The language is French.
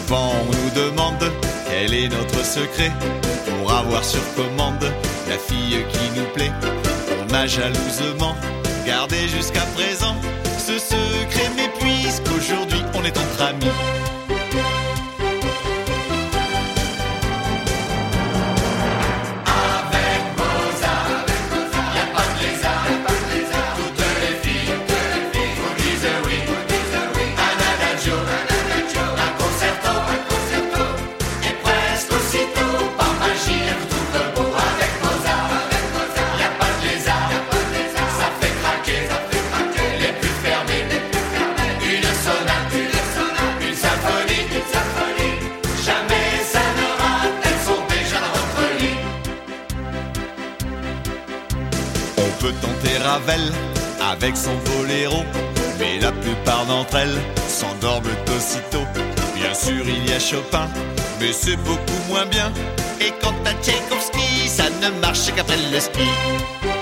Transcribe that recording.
Souvent on nous demande quel est notre secret pour avoir sur commande la fille qui nous plaît. On a jalousement gardé jusqu'à présent ce secret, mais puisqu'aujourd'hui on est entre amis. On peut tenter Ravel avec son boléro, mais la plupart d'entre elles s'endorment aussitôt. Bien sûr il y a Chopin, mais c'est beaucoup moins bien. Et quant à Tchaïkovski, ça ne marche qu'après le ski.